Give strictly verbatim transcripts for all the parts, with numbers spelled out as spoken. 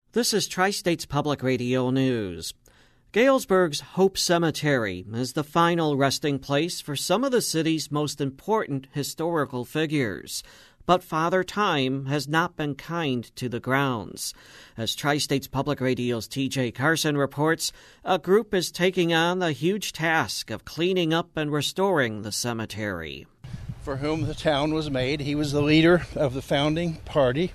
This is Tri-States Public Radio News. Galesburg's Hope Cemetery is the final resting place for some of the city's most important historical figures. But Father Time has not been kind to the grounds. As Tri-States Public Radio's T J Carson reports, a group is taking on the huge task of cleaning up and restoring the cemetery. For whom the town was made, he was the leader of the founding party.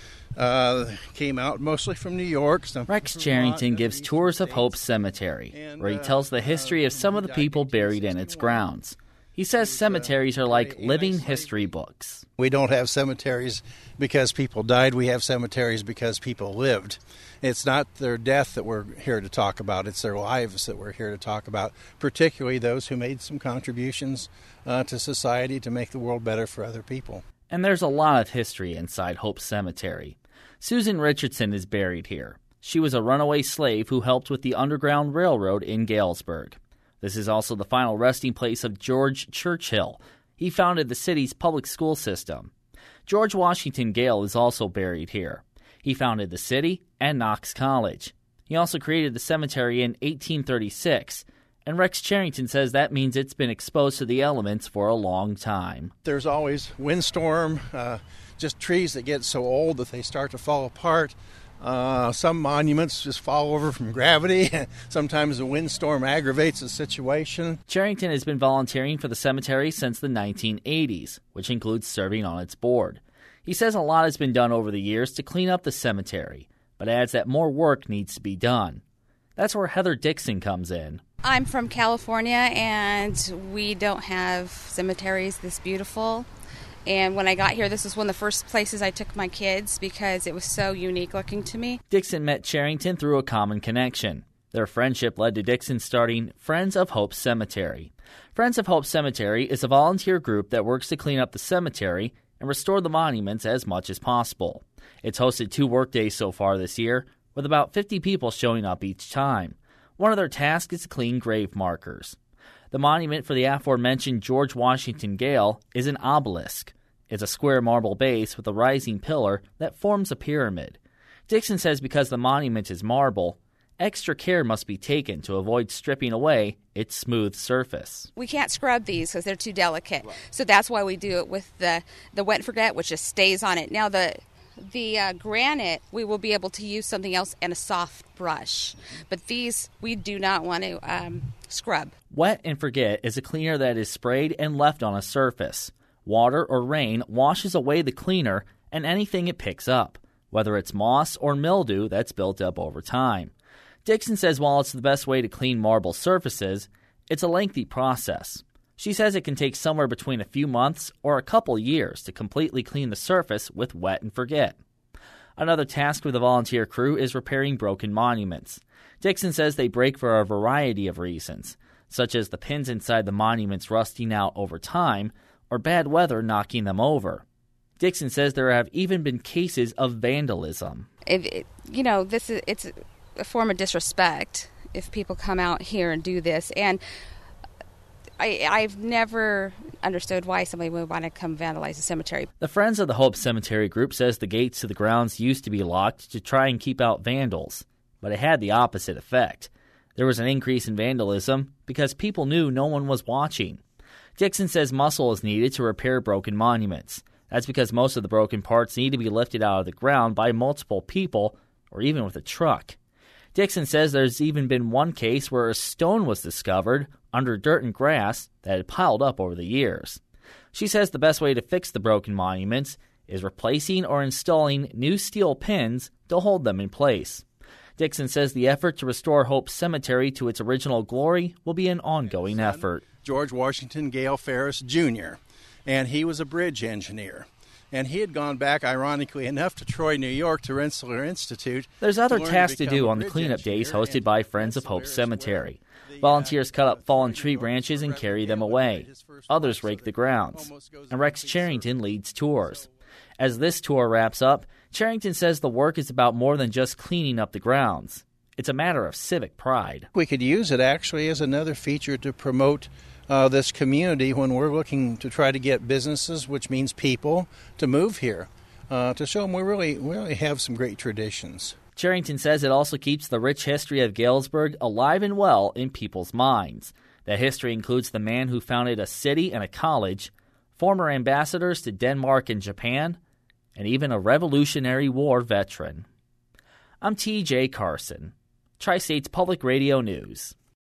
Uh, came out mostly from New York. Rex Charrington gives tours of Hope Cemetery, where he tells the history of some of the people buried in its grounds. He says cemeteries are like living history books. We don't have cemeteries because people died. We have cemeteries because people lived. It's not their death that we're here to talk about. It's their lives that we're here to talk about, particularly those who made some contributions uh, to society to make the world better for other people. And there's a lot of history inside Hope Cemetery. Susan Richardson is buried here. She was a runaway slave who helped with the Underground Railroad in Galesburg. This is also the final resting place of George Churchill. He founded the city's public school system. George Washington Gale is also buried here. He founded the city and Knox College. He also created the cemetery in eighteen thirty-six, and Rex Charrington says that means it's been exposed to the elements for a long time. There's always windstorm, uh, just trees that get so old that they start to fall apart. Uh, some monuments just fall over from gravity. Sometimes the windstorm aggravates the situation. Charrington has been volunteering for the cemetery since the nineteen eighties, which includes serving on its board. He says a lot has been done over the years to clean up the cemetery, but adds that more work needs to be done. That's where Heather Dixon comes in. I'm from California, and we don't have cemeteries this beautiful. And when I got here, this was one of the first places I took my kids because it was so unique looking to me. Dixon met Charrington through a common connection. Their friendship led to Dixon starting Friends of Hope Cemetery. Friends of Hope Cemetery is a volunteer group that works to clean up the cemetery and restore the monuments as much as possible. It's hosted two workdays so far this year, with about fifty people showing up each time. One of their tasks is to clean grave markers. The monument for the aforementioned George Washington Gale is an obelisk. It's a square marble base with a rising pillar that forms a pyramid. Dixon says because the monument is marble, extra care must be taken to avoid stripping away its smooth surface. We can't scrub these because they're too delicate. So that's why we do it with the, the wet and forget, which just stays on it. Now the the uh, granite, we will be able to use something else and a soft brush. But these, we do not want to um, scrub. Wet and forget is a cleaner that is sprayed and left on a surface. Water or rain washes away the cleaner and anything it picks up, whether it's moss or mildew that's built up over time. Dixon says while it's the best way to clean marble surfaces, it's a lengthy process. She says it can take somewhere between a few months or a couple years to completely clean the surface with wet and forget. Another task with the volunteer crew is repairing broken monuments. Dixon says they break for a variety of reasons, such as the pins inside the monuments rusting out over time or bad weather knocking them over. Dixon says there have even been cases of vandalism. If it, you know, this is it's a form of disrespect if people come out here and do this. And I, I've never understood why somebody would want to come vandalize a cemetery. The Friends of the Hope Cemetery group says the gates to the grounds used to be locked to try and keep out vandals, but it had the opposite effect. There was an increase in vandalism because people knew no one was watching. Dixon says muscle is needed to repair broken monuments. That's because most of the broken parts need to be lifted out of the ground by multiple people or even with a truck. Dixon says there's even been one case where a stone was discovered under dirt and grass that had piled up over the years. She says the best way to fix the broken monuments is replacing or installing new steel pins to hold them in place. Dixon says the effort to restore Hope Cemetery to its original glory will be an ongoing effort. George Washington Gale Ferris Junior, and he was a bridge engineer. And he had gone back, ironically enough, to Troy, New York, to Rensselaer Institute. There's other tasks to do on the cleanup days hosted by Friends of Hope Cemetery. Volunteers cut up fallen tree branches and carry them away. Others rake the grounds. And Rex Charrington leads tours. As this tour wraps up, Charrington says the work is about more than just cleaning up the grounds. It's a matter of civic pride. We could use it actually as another feature to promote Uh, this community when we're looking to try to get businesses, which means people, to move here, uh, to show them we really, we really have some great traditions. Charrington says it also keeps the rich history of Galesburg alive and well in people's minds. That history includes the man who founded a city and a college, former ambassadors to Denmark and Japan, and even a Revolutionary War veteran. I'm T J Carson, Tri-States Public Radio News.